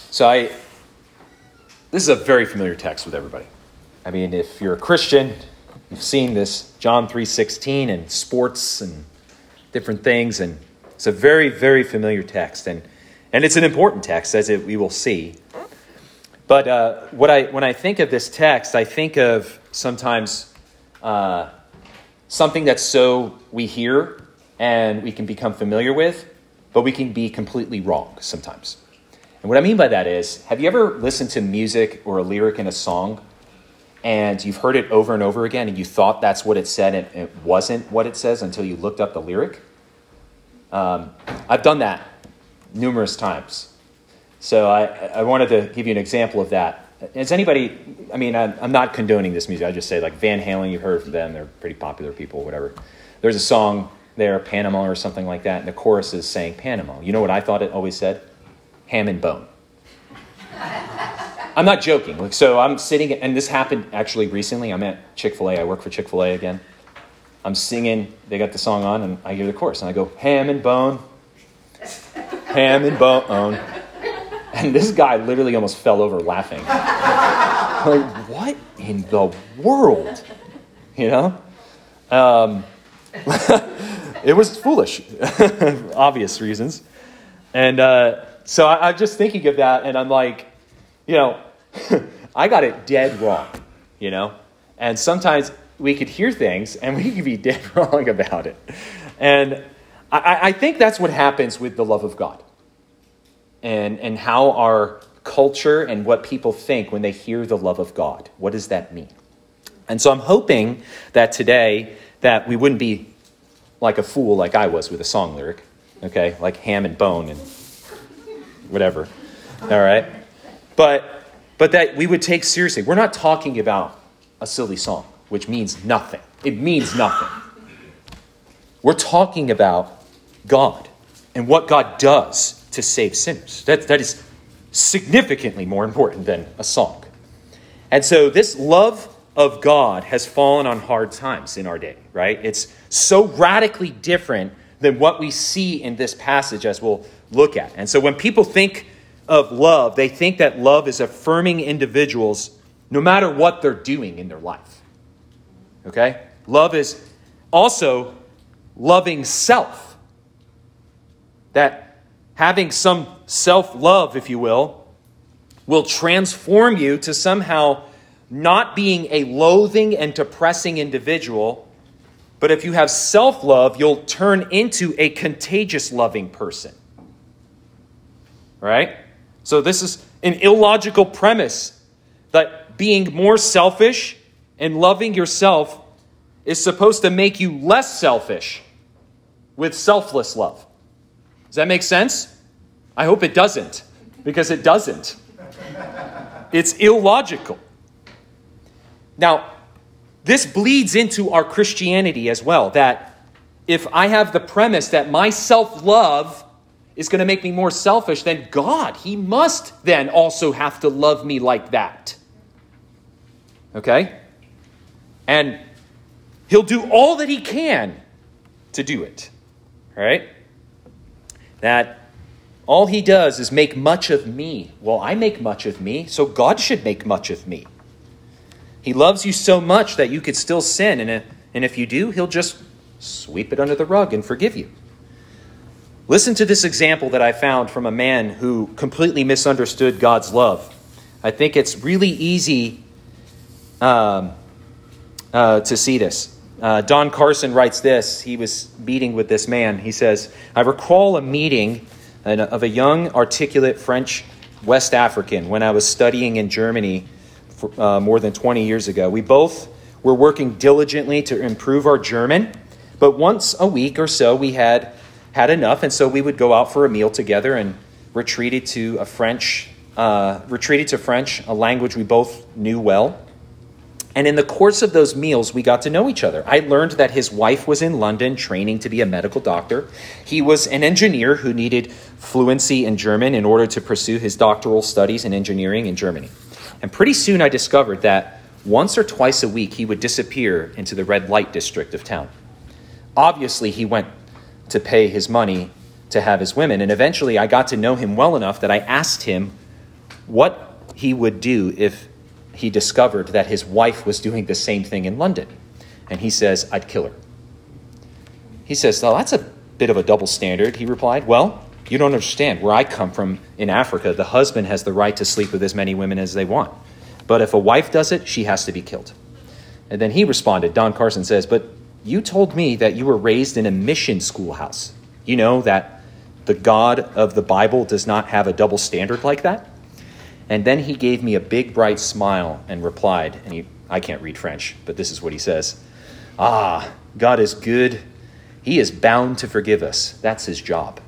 This is a very familiar text with everybody. I mean, if you're a Christian, you've seen this John 3:16 and sports and different things, and it's a very, very familiar text, and it's an important text, as we will see. But when I think of this text, I think of sometimes something that's so we hear and we can become familiar with, but we can be completely wrong sometimes. And what I mean by that is, have you ever listened to music or a lyric in a song and you've heard it over and over again and you thought that's what it said and it wasn't what it says until you looked up the lyric? I've done that numerous times. So I wanted to give you an example of that. Is anybody, I mean, I'm not condoning this music. I just say like Van Halen, you've heard from them. They're pretty popular people, whatever. There's a song there, Panama or something like that, and the chorus is saying Panama. You know what I thought it always said? Ham and bone. I'm not joking. Like, so I'm sitting, and this happened actually recently. I'm at Chick-fil-A. I work for Chick-fil-A again. I'm singing. They got the song on, and I hear the chorus, and I go, ham and bone, ham and bone. And this guy literally almost fell over laughing. Like, what in the world? You know? It was foolish, obvious reasons. And so I'm just thinking of that, and I'm like, you know, I got it dead wrong, you know? And sometimes we could hear things, and we could be dead wrong about it. And I think that's what happens with the love of God. And how our culture and what people think when they hear the love of God. What does that mean? And so I'm hoping that today that we wouldn't be like a fool like I was with a song lyric, okay? Like ham and bone and whatever, all right? But that we would take seriously. We're not talking about a silly song, which means nothing. It means nothing. We're talking about God and what God does to save sinners. That is significantly more important than a song. And so this love of God has fallen on hard times in our day, right? It's so radically different than what we see in this passage as we'll look at. And so when people think of love, they think that love is affirming individuals no matter what they're doing in their life. Okay? Love is also loving self. That having some self-love, if you will transform you to somehow not being a loathing and depressing individual, but if you have self-love, you'll turn into a contagious loving person. Right? So this is an illogical premise that being more selfish and loving yourself is supposed to make you less selfish with selfless love. Does that make sense? I hope it doesn't, because it doesn't. It's illogical. Now, this bleeds into our Christianity as well, that if I have the premise that my self-love is going to make me more selfish, then God, he must then also have to love me like that. Okay? And he'll do all that he can to do it. Right? That all he does is make much of me. Well, I make much of me, so God should make much of me. He loves you so much that you could still sin, and if you do, he'll just sweep it under the rug and forgive you. Listen to this example that I found from a man who completely misunderstood God's love. I think it's really easy to see this. Don Carson writes this. He was meeting with this man. He says, I recall a meeting of a young, articulate French West African when I was studying in Germany more than 20 years ago. We both were working diligently to improve our German, but once a week or so we had enough, and so we would go out for a meal together and retreated to French, a language we both knew well. And in the course of those meals, we got to know each other. I learned that his wife was in London training to be a medical doctor. He was an engineer who needed fluency in German in order to pursue his doctoral studies in engineering in Germany. And pretty soon I discovered that once or twice a week he would disappear into the red light district of town. Obviously, he went to pay his money to have his women, and eventually I got to know him well enough that I asked him what he would do if he discovered that his wife was doing the same thing in London. And he says, I'd kill her. He says, oh, that's a bit of a double standard. He replied, well, you don't understand. Where I come from in Africa, the husband has the right to sleep with as many women as they want. But if a wife does it, she has to be killed. And then he responded, Don Carson says, but you told me that you were raised in a mission schoolhouse. You know that the God of the Bible does not have a double standard like that? And then he gave me a big, bright smile and replied, and I can't read French, but this is what he says. Ah, God is good. He is bound to forgive us. That's his job.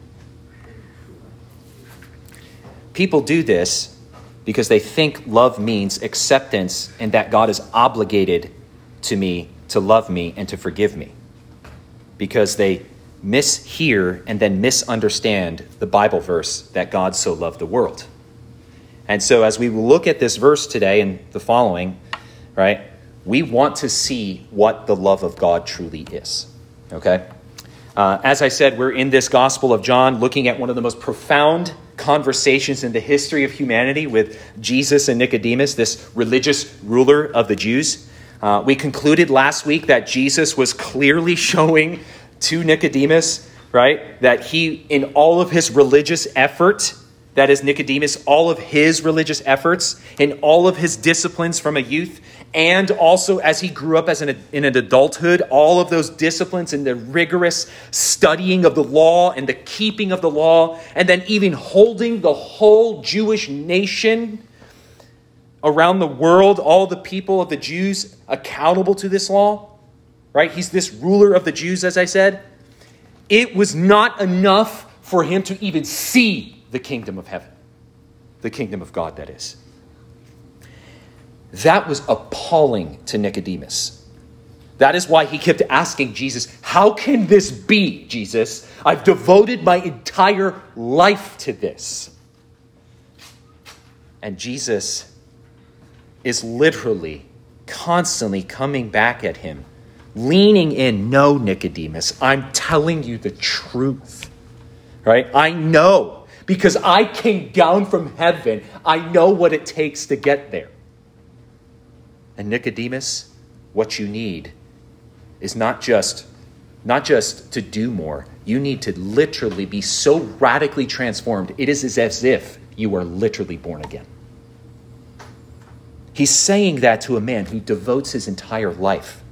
People do this because they think love means acceptance and that God is obligated to me to love me and to forgive me. Because they mishear and then misunderstand the Bible verse that God so loved the world. And so as we look at this verse today and the following, right, we want to see what the love of God truly is. Okay? As I said, we're in this Gospel of John looking at one of the most profound conversations in the history of humanity with Jesus and Nicodemus, this religious ruler of the Jews. We concluded last week that Jesus was clearly showing to Nicodemus, right, that he, in all of his religious effort, that is Nicodemus, all of his religious efforts, in all of his disciplines from a youth, and also as he grew up in an adulthood, all of those disciplines and the rigorous studying of the law and the keeping of the law, and then even holding the whole Jewish nation around the world, all the people of the Jews accountable to this law, right? He's this ruler of the Jews, as I said. It was not enough for him to even see the kingdom of heaven, the kingdom of God, that is. That was appalling to Nicodemus. That is why he kept asking Jesus, how can this be, Jesus? I've devoted my entire life to this. And Jesus is literally constantly coming back at him, leaning in. No, Nicodemus, I'm telling you the truth, right? I know. Because I came down from heaven, I know what it takes to get there. And Nicodemus, what you need is not just to do more. You need to literally be so radically transformed. It is as if you are literally born again. He's saying that to a man who devotes his entire life.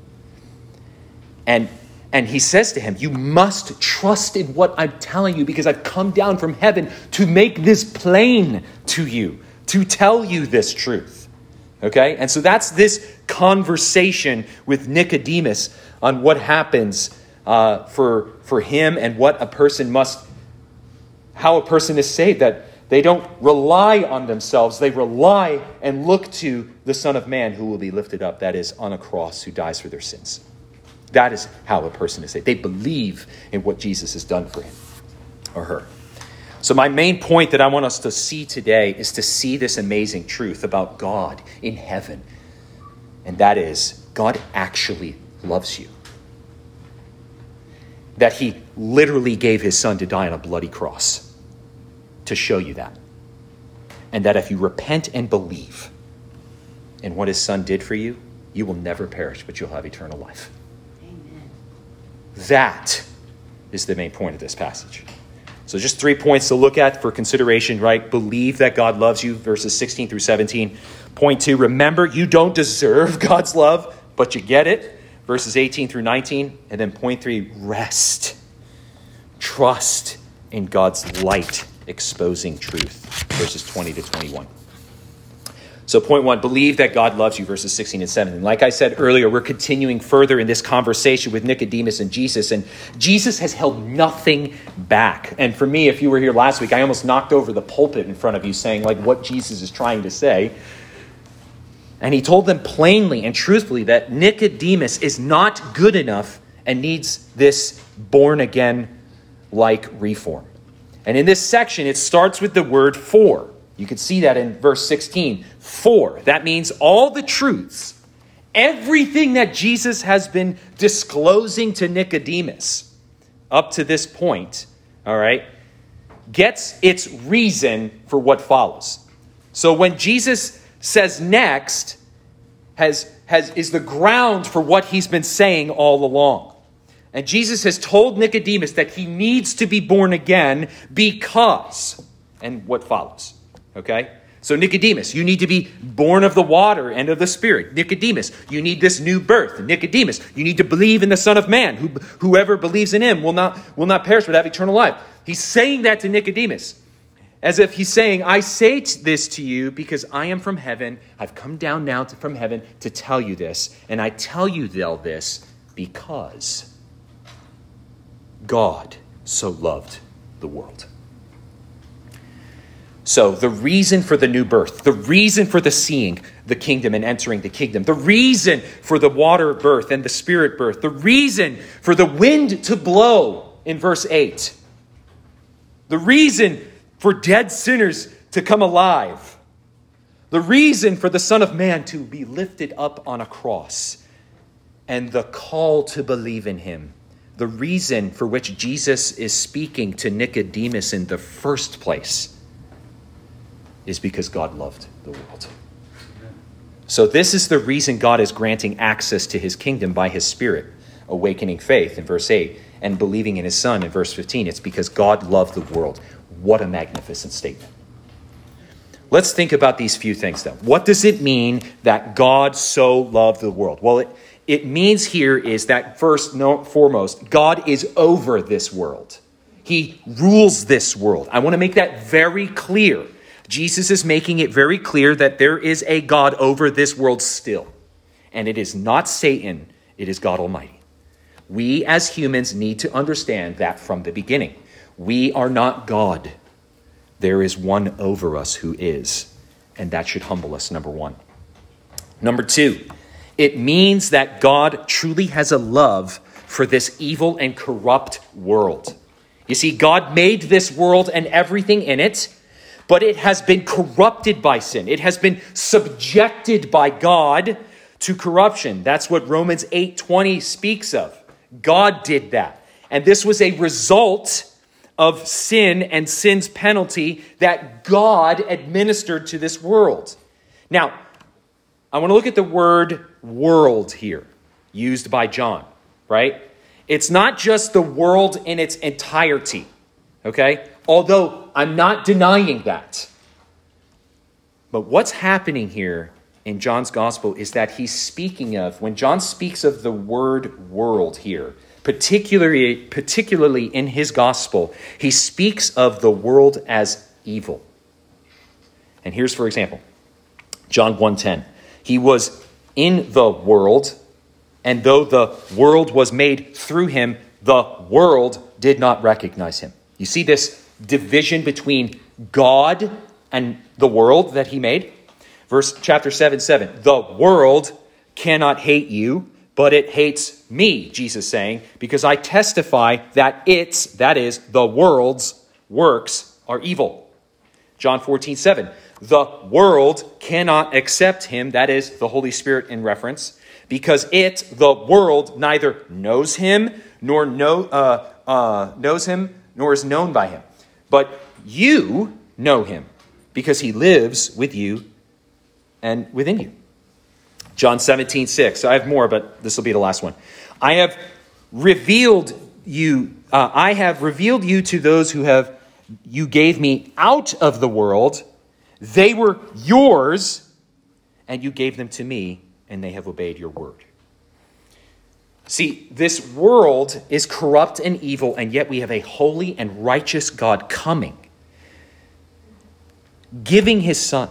And he says to him, you must trust in what I'm telling you because I've come down from heaven to make this plain to you, to tell you this truth. Okay? And so that's this conversation with Nicodemus on what happens for him and what a person how a person is saved, that they don't rely on themselves. They rely and look to the Son of Man who will be lifted up, that is, on a cross, who dies for their sins. That is how a person is saved. They believe in what Jesus has done for him or her. So my main point that I want us to see today is to see this amazing truth about God in heaven. And that is, God actually loves you. That he literally gave his son to die on a bloody cross to show you that. And that if you repent and believe in what his son did for you, you will never perish, but you'll have eternal life. That is the main point of this passage. So just 3 points to look at for consideration, right? Believe that God loves you, verses 16 through 17. Point 2, remember you don't deserve God's love, but you get it, verses 18 through 19. And then point 3, rest. Trust in God's light exposing truth, verses 20 to 21. So point 1, believe that God loves you, verses 16 and 17. Like I said earlier, we're continuing further in this conversation with Nicodemus and Jesus has held nothing back. And for me, if you were here last week, I almost knocked over the pulpit in front of you saying like what Jesus is trying to say. And he told them plainly and truthfully that Nicodemus is not good enough and needs this born-again-like reform. And in this section, it starts with the word for. You can see that in verse 16. For. That means all the truths, everything that Jesus has been disclosing to Nicodemus up to this point, all right, gets its reason for what follows. So when Jesus says next, is the ground for what he's been saying all along. And Jesus has told Nicodemus that he needs to be born again because, and what follows, okay? So Nicodemus, you need to be born of the water and of the Spirit. Nicodemus, you need this new birth. Nicodemus, you need to believe in the Son of Man. Whoever believes in him will not perish but have eternal life. He's saying that to Nicodemus, as if he's saying, I say this to you because I am from heaven. I've come down now from heaven to tell you this. And I tell you all this because God so loved the world. So the reason for the new birth, the reason for the seeing the kingdom and entering the kingdom, the reason for the water birth and the Spirit birth, the reason for the wind to blow in verse 8, the reason for dead sinners to come alive, the reason for the Son of Man to be lifted up on a cross, and the call to believe in him, the reason for which Jesus is speaking to Nicodemus in the first place is because God loved the world. So this is the reason God is granting access to his kingdom by his Spirit, awakening faith in verse 8, and believing in his Son in verse 15. It's because God loved the world. What a magnificent statement. Let's think about these few things, though. What does it mean that God so loved the world? Well, it means here is that first and foremost, God is over this world. He rules this world. I want to make that very clear. Jesus is making it very clear that there is a God over this world still. And it is not Satan, it is God Almighty. We as humans need to understand that from the beginning. We are not God. There is one over us who is. And that should humble us, number one. Number two, it means that God truly has a love for this evil and corrupt world. You see, God made this world and everything in it, but it has been corrupted by sin. It has been subjected by God to corruption. That's what Romans 8:20 speaks of. God did that. And this was a result of sin and sin's penalty that God administered to this world. Now, I want to look at the word world here, used by John, right? It's not just the world in its entirety, okay? Although I'm not denying that. But what's happening here in John's gospel is that he's speaking of, when John speaks of the word world here, particularly in his gospel, he speaks of the world as evil. And here's, for example, John 1:10. He was in the world, and though the world was made through him, the world did not recognize him. You see this division between God and the world that he made? Chapter 7:7. The world cannot hate you, but it hates me, Jesus saying, because I testify that that is, the world's works are evil. John 14:7. The world cannot accept him, that is, the Holy Spirit in reference, because the world, neither knows him, nor is known by him. But you know him, because he lives with you and within you. John 17:6. I have more, but this will be the last one. I have revealed you to those you gave me out of the world. They were yours, and you gave them to me, and they have obeyed your word. See, this world is corrupt and evil, and yet we have a holy and righteous God coming, giving his Son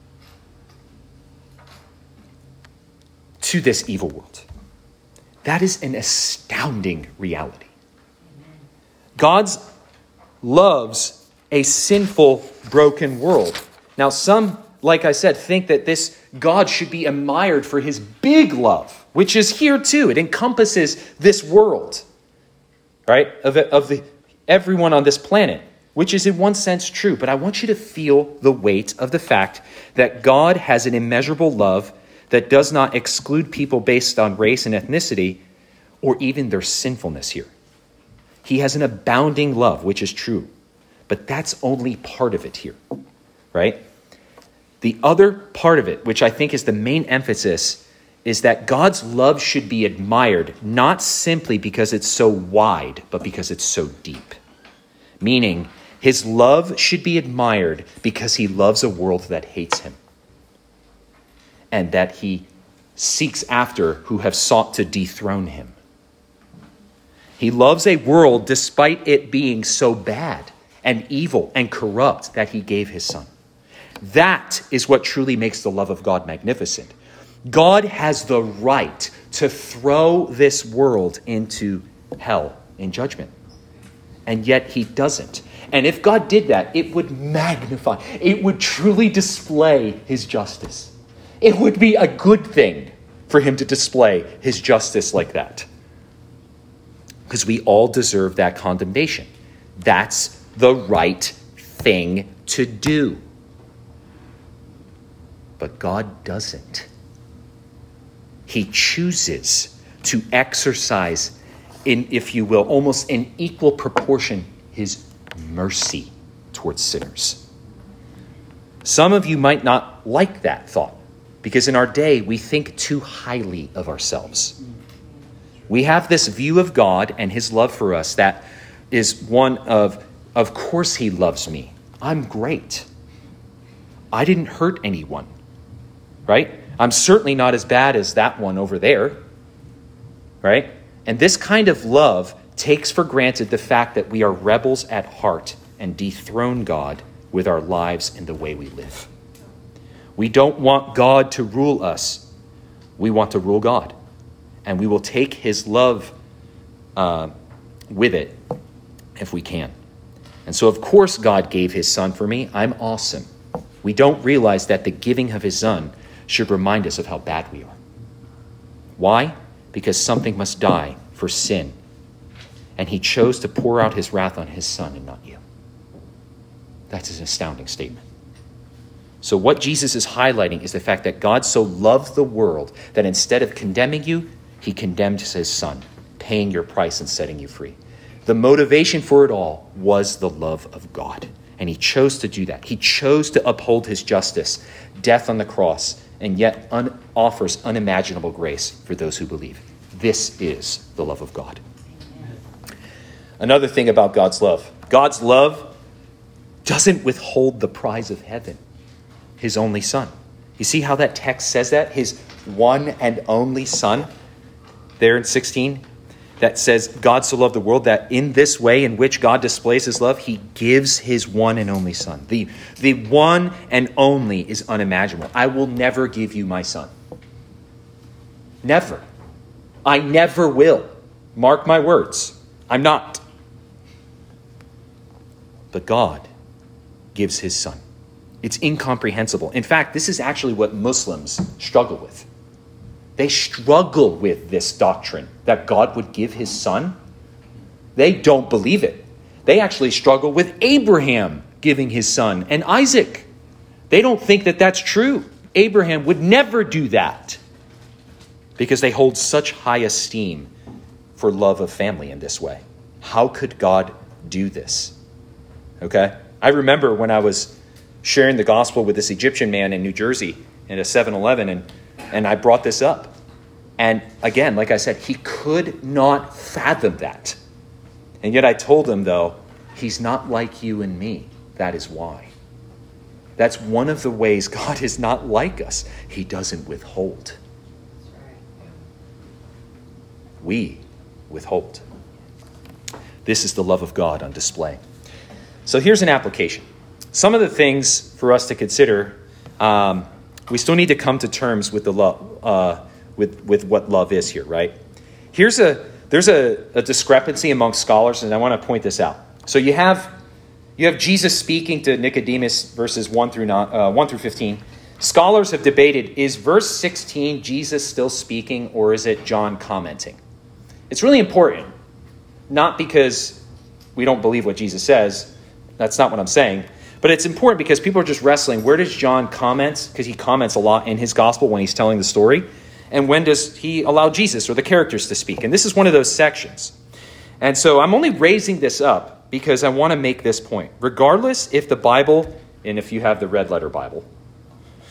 to this evil world. That is an astounding reality. God loves a sinful, broken world. Now, some, like I said, think that this God should be admired for his big love, which is here too. It encompasses this world, right, of everyone on this planet, which is in one sense true. But I want you to feel the weight of the fact that God has an immeasurable love that does not exclude people based on race and ethnicity or even their sinfulness here. He has an abounding love, which is true. But that's only part of it here, right? The other part of it, which I think is the main emphasis, is that God's love should be admired, not simply because it's so wide, but because it's so deep. Meaning, his love should be admired because he loves a world that hates him, and that he seeks after who have sought to dethrone him. He loves a world despite it being so bad and evil and corrupt that he gave his son. That is what truly makes the love of God magnificent. God has the right to throw this world into hell in judgment. And yet he doesn't. And if God did that, it would magnify, it would truly display his justice. It would be a good thing for him to display his justice like that. Because we all deserve that condemnation. That's the right thing to do. But God doesn't. He chooses to exercise in, if you will, almost in equal proportion, his mercy towards sinners. Some of you might not like that thought, because in our day, we think too highly of ourselves. We have this view of God and his love for us that is one of course he loves me. I'm great. I didn't hurt anyone, right? I'm certainly not as bad as that one over there, right? And this kind of love takes for granted the fact that we are rebels at heart and dethrone God with our lives and the way we live. We don't want God to rule us. We want to rule God. And we will take his love with it if we can. And so, of course, God gave his son for me. I'm awesome. We don't realize that the giving of his son should remind us of how bad we are. Why? Because something must die for sin. And he chose to pour out his wrath on his son and not you. That's an astounding statement. So what Jesus is highlighting is the fact that God so loved the world that instead of condemning you, he condemned his son, paying your price and setting you free. The motivation for it all was the love of God. And he chose to do that. He chose to uphold his justice, death on the cross, and yet offers unimaginable grace for those who believe. This is the love of God. Another thing about God's love doesn't withhold the prize of heaven, his only son. You see how that text says that? His one and only son, there in 16, that says God so loved the world that in this way in which God displays his love, he gives his one and only son. The one and only is unimaginable. I will never give you my son. Never. I never will. Mark my words. I'm not. But God gives his son. It's incomprehensible. In fact, this is actually what Muslims struggle with. They struggle with this doctrine that God would give his son. They don't believe it. They actually struggle with Abraham giving his son and Isaac. They don't think that that's true. Abraham would never do that because they hold such high esteem for love of family in this way. How could God do this? Okay? I remember when I was sharing the gospel with this Egyptian man in New Jersey in a 7-Eleven, and I brought this up. And again, like I said, he could not fathom that. And yet I told him, though, he's not like you and me. That is why. That's one of the ways God is not like us. He doesn't withhold. We withhold. This is the love of God on display. So here's an application. Some of the things for us to consider, we still need to come to terms with the love, with what love is here, right? There's a discrepancy among scholars, and I want to point this out. So you have Jesus speaking to Nicodemus, verses 1 through 15. Scholars have debated, is verse 16 Jesus still speaking, or is it John commenting? It's really important, not because we don't believe what Jesus says. That's not what I'm saying. But it's important because people are just wrestling. Where does John comment? Because he comments a lot in his gospel when he's telling the story. And when does he allow Jesus or the characters to speak? And this is one of those sections. And so I'm only raising this up because I want to make this point. Regardless if the Bible, and if you have the red letter Bible,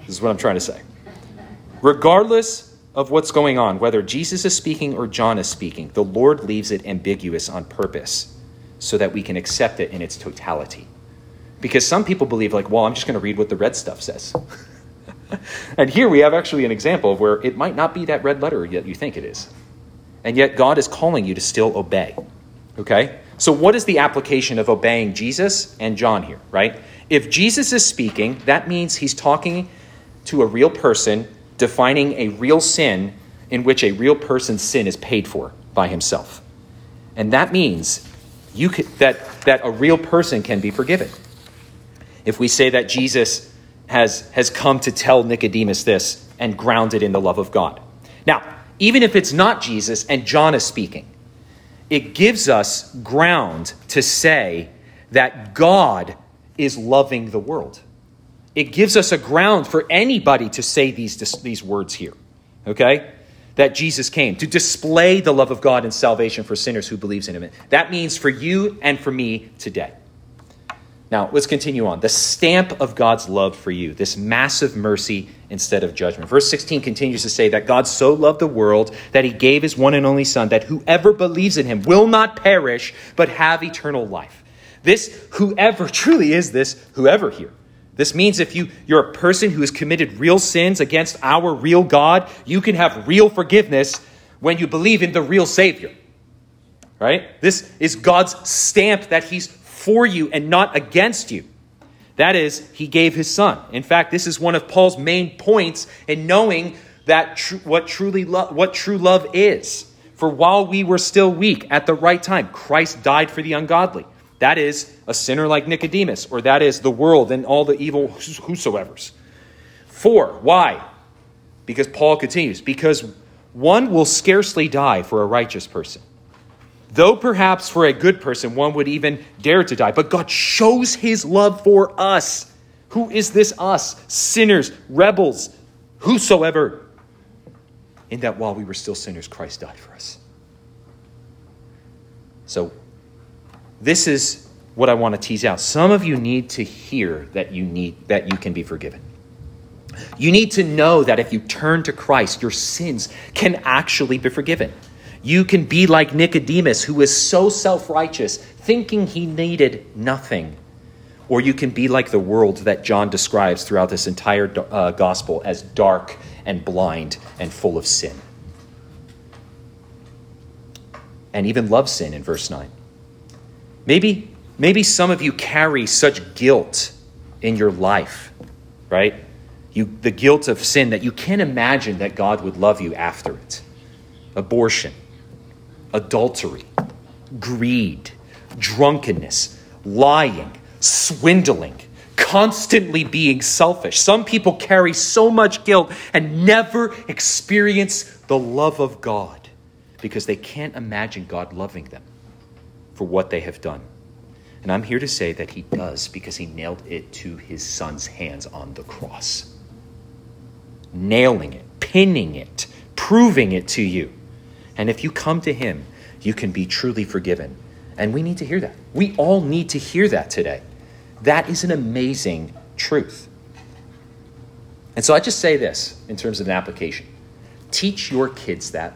This is what I'm trying to say. Regardless of what's going on, whether Jesus is speaking or John is speaking, the Lord leaves it ambiguous on purpose so that we can accept it in its totality. Because some people believe like, well, I'm just going to read what the red stuff says. And here we have actually an example of where it might not be that red letter that you think it is. And yet God is calling you to still obey. Okay? So what is the application of obeying Jesus and John here, right? If Jesus is speaking, that means he's talking to a real person, defining a real sin in which a real person's sin is paid for by himself. And that means that a real person can be forgiven. If we say that Jesus has come to tell Nicodemus this and grounded in the love of God. Now, even if it's not Jesus and John is speaking, it gives us ground to say that God is loving the world. It gives us a ground for anybody to say these words here, okay? That Jesus came to display the love of God and salvation for sinners who believes in him. That means for you and for me today. Now, let's continue on. The stamp of God's love for you, this massive mercy instead of judgment. Verse 16 continues to say that God so loved the world that he gave his one and only Son, that whoever believes in him will not perish, but have eternal life. This whoever truly is this whoever here. This means if you're a person who has committed real sins against our real God, you can have real forgiveness when you believe in the real Savior. Right? This is God's stamp that he's for you and not against you. That is, he gave his Son. In fact, this is one of Paul's main points in knowing that what true love is. For while we were still weak, at the right time, Christ died for the ungodly. That is a sinner like Nicodemus, or that is the world and all the evil whosoevers. Why? Because Paul continues, because one will scarcely die for a righteous person. Though perhaps for a good person, one would even dare to die. But God shows his love for us. Who is this us? Sinners, rebels, whosoever. In that while we were still sinners, Christ died for us. So this is what I want to tease out. Some of you need to hear that you can be forgiven. You need to know that if you turn to Christ, your sins can actually be forgiven. You can be like Nicodemus, who is so self-righteous, thinking he needed nothing. Or you can be like the world that John describes throughout this entire gospel as dark and blind and full of sin. And even love sin in verse 9. Maybe some of you carry such guilt in your life, right? The guilt of sin that you can't imagine that God would love you after it. Abortion, adultery, greed, drunkenness, lying, swindling, constantly being selfish. Some people carry so much guilt and never experience the love of God because they can't imagine God loving them for what they have done. And I'm here to say that he does because he nailed it to his Son's hands on the cross. Nailing it, pinning it, proving it to you. And if you come to him, you can be truly forgiven. And we need to hear that. We all need to hear that today. That is an amazing truth. And so I just say this in terms of an application. Teach your kids that.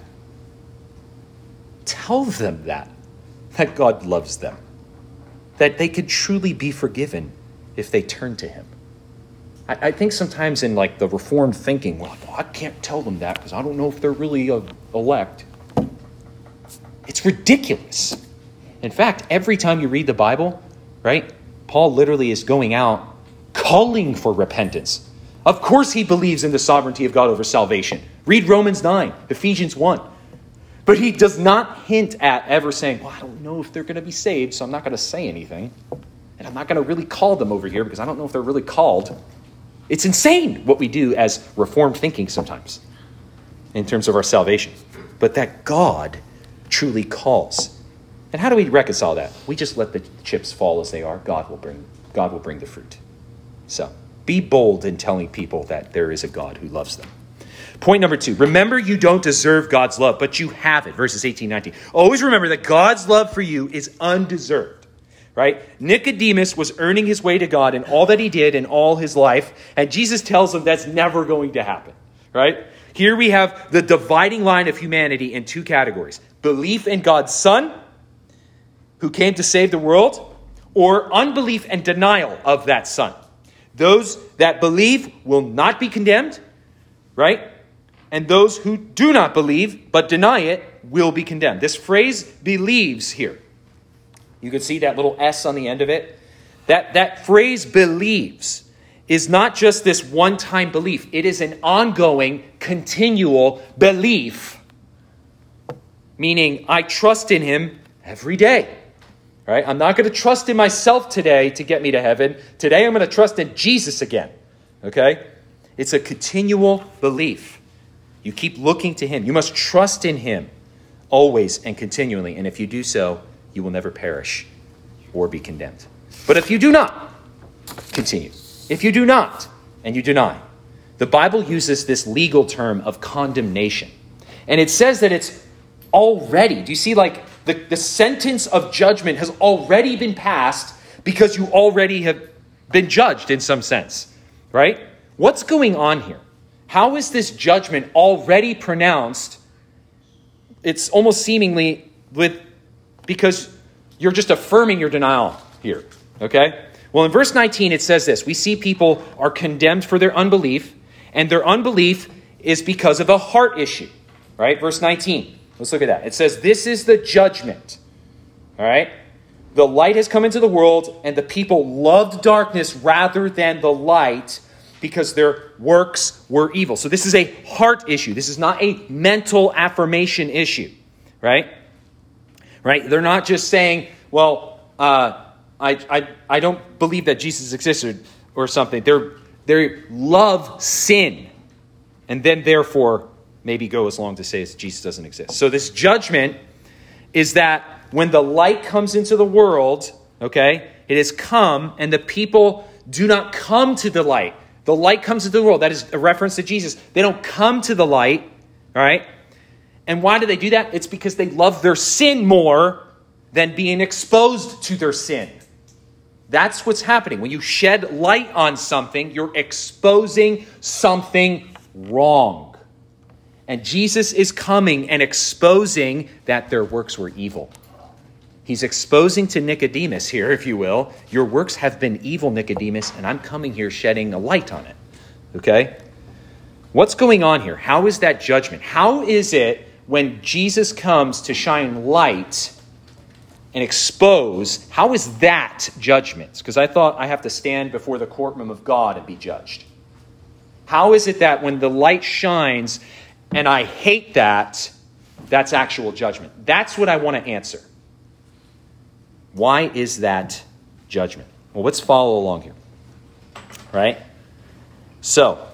Tell them that God loves them. That they could truly be forgiven if they turn to him. I think sometimes in like the Reformed thinking, well, I can't tell them that because I don't know if they're really elect. It's ridiculous. In fact, every time you read the Bible, right, Paul literally is going out calling for repentance. Of course he believes in the sovereignty of God over salvation. Read Romans 9, Ephesians 1. But he does not hint at ever saying, well, I don't know if they're going to be saved, so I'm not going to say anything. And I'm not going to really call them over here because I don't know if they're really called. It's insane what we do as Reformed thinking sometimes in terms of our salvation. But that God truly calls. And how do we reconcile that? We just let the chips fall as they are. God will bring the fruit. So be bold in telling people that there is a God who loves them. Point number 2, remember you don't deserve God's love, but you have it. Verses 18, 19. Always remember that God's love for you is undeserved. right? Nicodemus was earning his way to God in all that he did in all his life, and Jesus tells him that's never going to happen, right? Here we have the dividing line of humanity in two categories: belief in God's Son, who came to save the world, or unbelief and denial of that Son. Those that believe will not be condemned, right? And those who do not believe but deny it will be condemned. This phrase believes here, you can see that little S on the end of it. That phrase believes is not just this one-time belief. It is an ongoing, continual belief. Meaning, I trust in him every day. Right? I'm not going to trust in myself today to get me to heaven. Today I'm going to trust in Jesus again. Okay? It's a continual belief. You keep looking to him. You must trust in him always and continually. And if you do so, you will never perish or be condemned. But if you do not, continue. If you do not, and you deny, the Bible uses this legal term of condemnation. And it says that it's already. Do you see, like, the sentence of judgment has already been passed because you already have been judged in some sense, right? What's going on here? How is this judgment already pronounced? It's almost seemingly because you're just affirming your denial here, okay? Well, in verse 19, it says this. We see people are condemned for their unbelief, and their unbelief is because of a heart issue, right? Verse 19. Let's look at that. It says, this is the judgment. All right? The light has come into the world, and the people loved darkness rather than the light because their works were evil. So this is a heart issue. This is not a mental affirmation issue. Right? Right? They're not just saying, well, I don't believe that Jesus existed or something. They love sin, and then therefore maybe go as long to say that Jesus doesn't exist. So this judgment is that when the light comes into the world, okay, it has come, and the people do not come to the light. The light comes into the world. That is a reference to Jesus. They don't come to the light, all right? And why do they do that? It's because they love their sin more than being exposed to their sin. That's what's happening. When you shed light on something, you're exposing something wrong. And Jesus is coming and exposing that their works were evil. He's exposing to Nicodemus here, if you will, your works have been evil, Nicodemus, and I'm coming here shedding a light on it. Okay? What's going on here? How is that judgment? How is it when Jesus comes to shine light and expose, how is that judgment? Because I thought I have to stand before the courtroom of God and be judged. How is it that when the light shines and I hate that, that's actual judgment? That's what I want to answer. Why is that judgment? Well, let's follow along here. Right? So,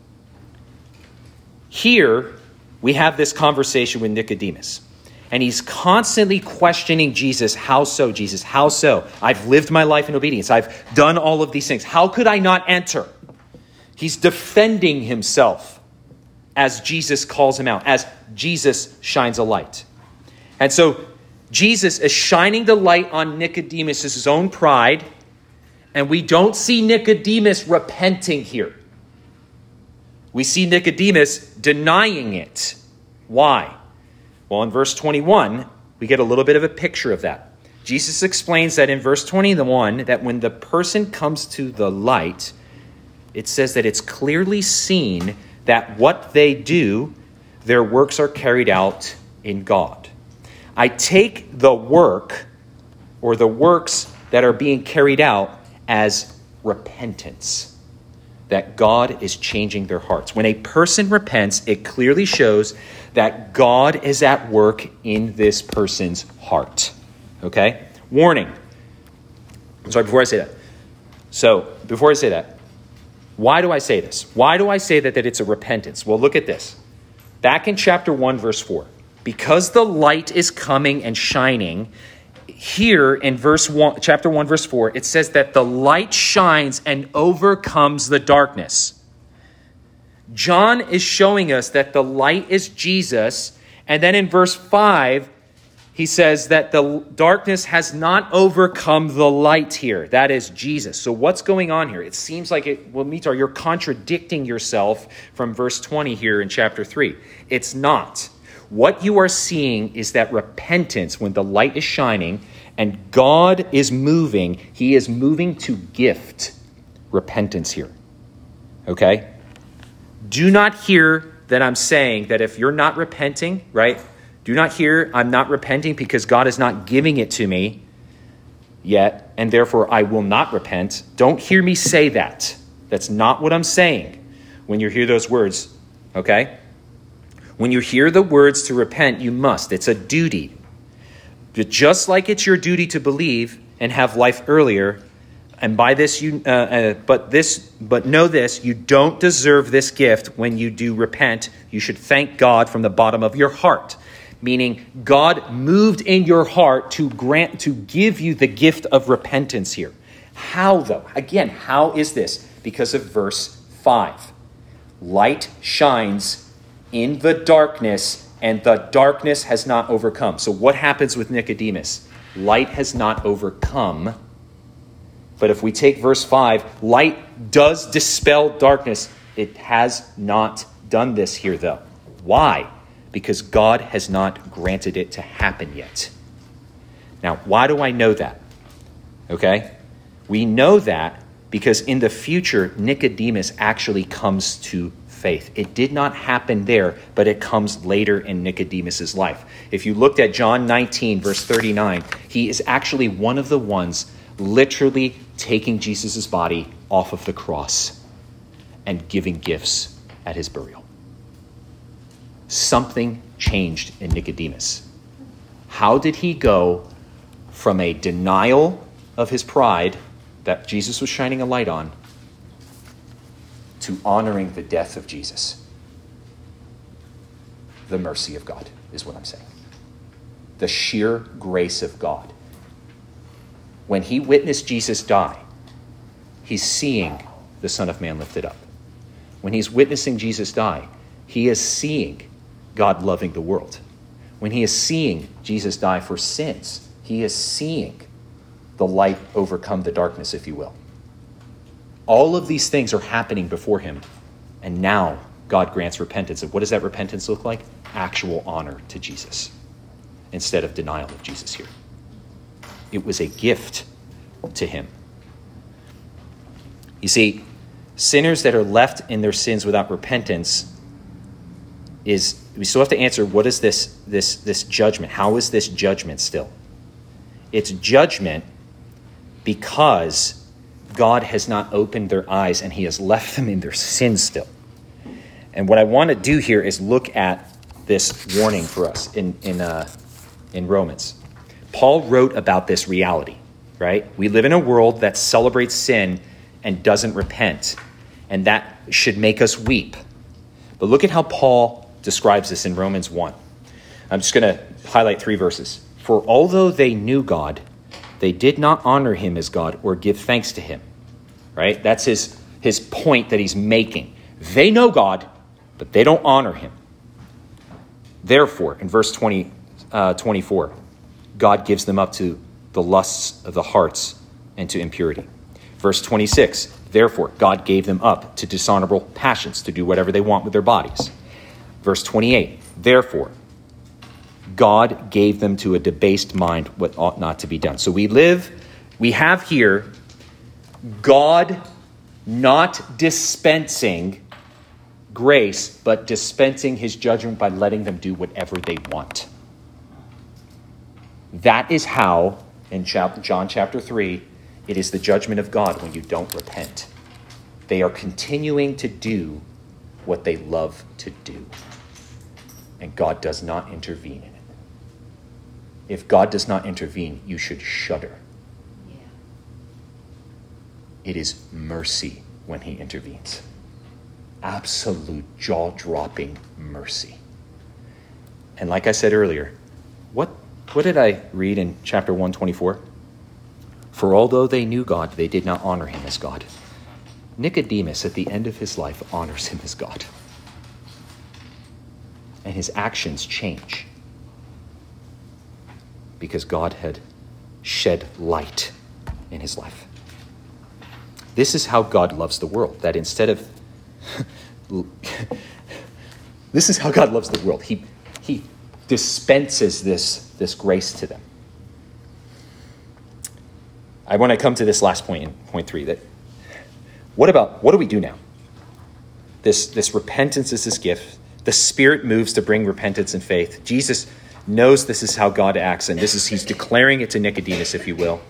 here we have this conversation with Nicodemus. And he's constantly questioning Jesus. How so, Jesus? How so? I've lived my life in obedience. I've done all of these things. How could I not enter? He's defending himself as Jesus calls him out, as Jesus shines a light. And so Jesus is shining the light on Nicodemus' own pride, and we don't see Nicodemus repenting here. We see Nicodemus denying it. Why? Well, in verse 21, we get a little bit of a picture of that. Jesus explains that in verse 21, that when the person comes to the light, it says that it's clearly seen that what they do, their works are carried out in God. I take the work or the works that are being carried out as repentance, that God is changing their hearts. When a person repents, it clearly shows that God is at work in this person's heart. Okay? Warning. I'm sorry, before I say that, why do I say this? Why do I say that it's a repentance? Well, look at this. Back in chapter 1, verse 4. Because the light is coming and shining, here in chapter 1, verse 4, it says that the light shines and overcomes the darkness. John is showing us that the light is Jesus. And then in verse 5, he says that the darkness has not overcome the light here. That is Jesus. So what's going on here? It seems like Mitar, you're contradicting yourself from verse 20 here in chapter 3. It's not. What you are seeing is that repentance, when the light is shining and God is moving, he is moving to gift repentance here. Okay? Do not hear that I'm saying that if you're not repenting, right? Do not hear I'm not repenting because God is not giving it to me yet, and therefore I will not repent. Don't hear me say that. That's not what I'm saying when you hear those words, okay? When you hear the words to repent, you must. It's a duty. But just like it's your duty to believe and have life earlier, and by this but know this, you don't deserve this gift when you do repent. You should thank God from the bottom of your heart. Meaning God moved in your heart to give you the gift of repentance here. How though? Again, how is this? Because of verse 5. Light shines in the darkness, and the darkness has not overcome. So what happens with Nicodemus? Light has not overcome. But if we take verse 5, light does dispel darkness. It has not done this here though. Why? Because God has not granted it to happen yet. Now, why do I know that? Okay? We know that because in the future, Nicodemus actually comes to faith. It did not happen there, but it comes later in Nicodemus's life. If you looked at John 19, verse 39, he is actually one of the ones literally taking Jesus' body off of the cross and giving gifts at his burial. Something changed in Nicodemus. How did he go from a denial of his pride that Jesus was shining a light on to honoring the death of Jesus? The mercy of God is what I'm saying. The sheer grace of God. When he witnessed Jesus die, he's seeing the Son of Man lifted up. When he's witnessing Jesus die, he is seeing God loving the world. When he is seeing Jesus die for sins, he is seeing the light overcome the darkness, if you will. All of these things are happening before him, and now God grants repentance. And what does that repentance look like? Actual honor to Jesus instead of denial of Jesus here. It was a gift to him. You see, sinners that are left in their sins without repentance we still have to answer, what is this judgment? How is this judgment still? It's judgment because God has not opened their eyes and he has left them in their sins still. And what I want to do here is look at this warning for us in Romans. Paul wrote about this reality, right? We live in a world that celebrates sin and doesn't repent, and that should make us weep. But look at how Paul describes this in Romans 1. I'm just going to highlight 3 verses. For although they knew God, they did not honor him as God or give thanks to him. Right? That's his point that he's making. They know God, but they don't honor him. Therefore, in verse 24, God gives them up to the lusts of the hearts and to impurity. Verse 26, therefore, God gave them up to dishonorable passions, to do whatever they want with their bodies. Verse 28, therefore, God gave them to a debased mind what ought not to be done. So we have here God not dispensing grace, but dispensing his judgment by letting them do whatever they want. That is how, in John chapter 3, it is the judgment of God when you don't repent. They are continuing to do what they love to do. And God does not intervene in it. If God does not intervene, you should shudder. Yeah. It is mercy when he intervenes. Absolute jaw-dropping mercy. And like I said earlier, what did I read in chapter 124? For although they knew God, they did not honor him as God. Nicodemus, at the end of his life, honors him as God. And his actions change. because God had shed light in his life. This is how God loves the world, that instead of... this is how God loves the world. He dispenses this grace to them. I want to come to this last point in point 3, that what do we do now? This repentance is this gift. The Spirit moves to bring repentance and faith. Jesus knows this is how God acts, and he's declaring it to Nicodemus, if you will.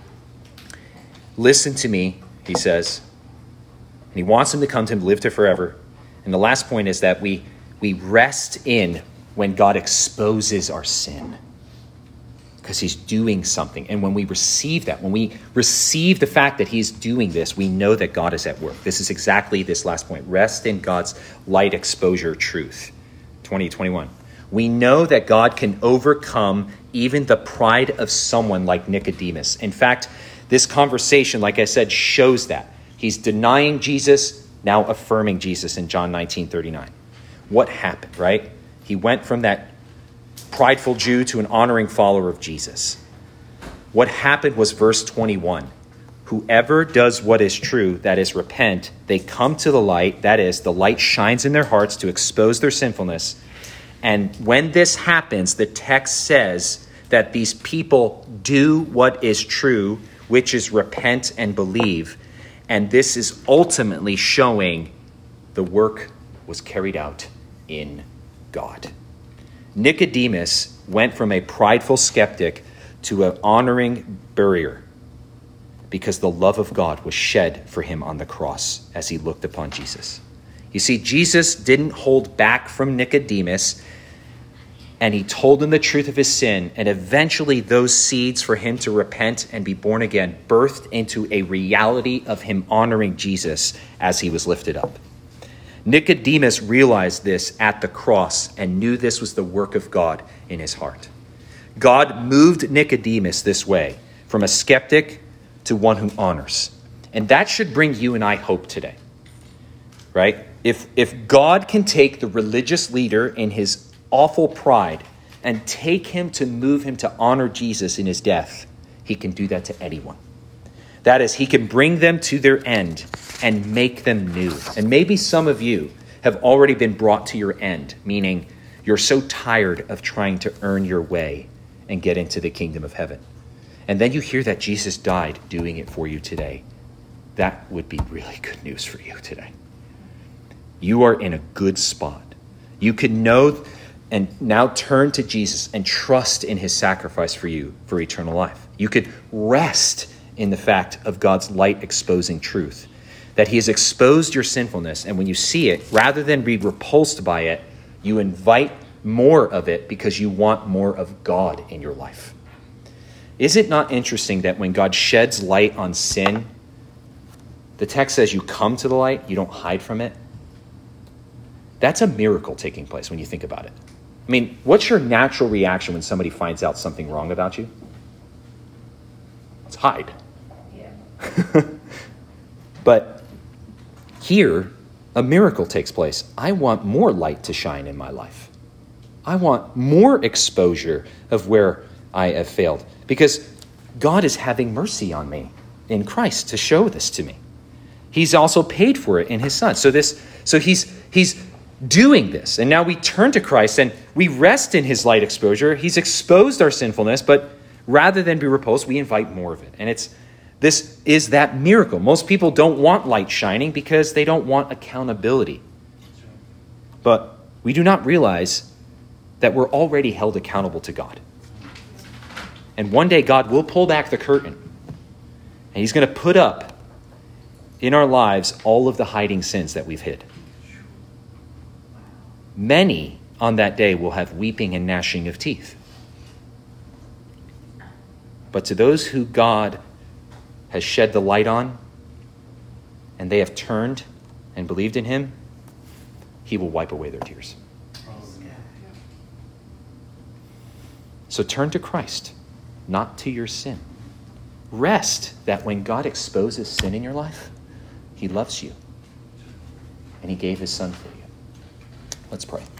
Listen to me, he says. And he wants him to come to him, live to forever. And the last point is that we rest in when God exposes our sin, because he's doing something. And when we receive that, when we receive the fact that he's doing this, we know that God is at work. This is exactly this last point. Rest in God's light exposure truth. 2021. We know that God can overcome even the pride of someone like Nicodemus. In fact, this conversation, like I said, shows that. He's denying Jesus, now affirming Jesus in John 19:39. What happened, right? He went from that prideful Jew to an honoring follower of Jesus. What happened was verse 21. Whoever does what is true, that is, repent, they come to the light, that is, the light shines in their hearts to expose their sinfulness. And when this happens, the text says that these people do what is true, which is repent and believe. And this is ultimately showing the work was carried out in God. Nicodemus went from a prideful skeptic to an honoring barrier because the love of God was shed for him on the cross as he looked upon Jesus. You see, Jesus didn't hold back from Nicodemus, and he told him the truth of his sin, and eventually those seeds for him to repent and be born again birthed into a reality of him honoring Jesus as he was lifted up. Nicodemus realized this at the cross and knew this was the work of God in his heart. God moved Nicodemus this way, from a skeptic to one who honors. And that should bring you and I hope today, right? If God can take the religious leader in his awful pride and take him to move him to honor Jesus in his death, he can do that to anyone. That is, he can bring them to their end and make them new. And maybe some of you have already been brought to your end, meaning you're so tired of trying to earn your way and get into the kingdom of heaven. And then you hear that Jesus died doing it for you today. That would be really good news for you today. You are in a good spot. You can know and now turn to Jesus and trust in his sacrifice for you for eternal life. You could rest in the fact of God's light exposing truth, that he has exposed your sinfulness. And when you see it, rather than be repulsed by it, you invite more of it because you want more of God in your life. Is it not interesting that when God sheds light on sin, the text says you come to the light, you don't hide from it? That's a miracle taking place when you think about it. I mean, what's your natural reaction when somebody finds out something wrong about you? It's hide. Yeah. But here, a miracle takes place. I want more light to shine in my life. I want more exposure of where I have failed, because God is having mercy on me in Christ to show this to me. He's also paid for it in his Son. So he's doing this. And now we turn to Christ and we rest in his light exposure. He's exposed our sinfulness, but rather than be repulsed, we invite more of it. And this is that miracle. Most people don't want light shining because they don't want accountability. But we do not realize that we're already held accountable to God. And one day God will pull back the curtain, and he's going to put up in our lives all of the hiding sins that we've hid. Many on that day will have weeping and gnashing of teeth. But to those who God has shed the light on, and they have turned and believed in him, he will wipe away their tears. So turn to Christ, not to your sin. Rest that when God exposes sin in your life, he loves you, and he gave his Son for you. Let's pray.